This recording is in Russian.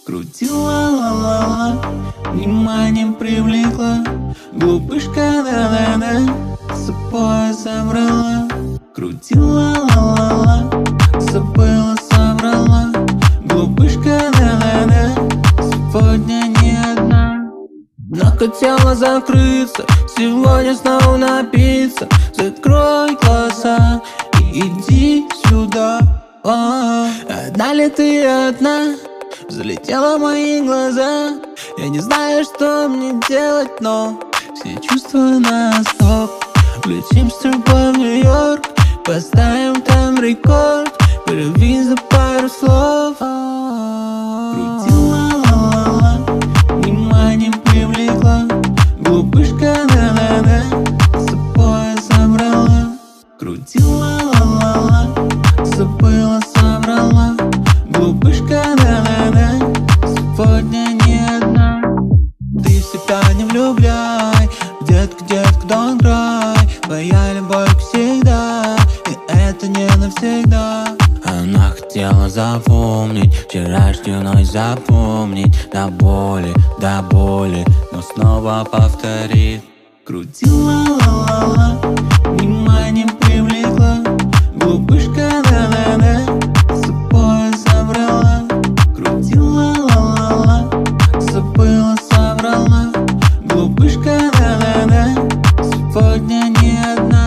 Крутила ла-ла-ла, вниманием привлекла. Глупышка да-да-да, с собой собрала. Крутила ла-ла-ла, забыла, собрала. Глупышка да-да-да, сегодня не одна. Но хотела закрыться, сегодня снова напиться. Закрой глаза и иди сюда. Одна ли ты одна? Залетела в мои глаза. Я не знаю, что мне делать, но все чувства на стоп. Летим с тобой в Нью-Йорк, поставим там рекорд. По любви за пару слов. Крутила ла-ла-ла, вниманием привлекла. Глупышка да-да-да, с собой собрала. Крутила ла-ла-ла, забыла, собрала. Глупышка да-да-да, сегодня не одна. Ты в себя не влюбляй, детка, детка, don't cry. Твоя любовь всегда, и это не навсегда. Она хотела запомнить вчерашнюю ночь, запомнить до боли, но снова повторит. Крутила ла-ла-ла, вниманием привлекла. Глупышка да-да-да, с собой собрала. Крутила ла-ла-ла, забыла, собрала. Глупышка да-да-да, сегодня не одна.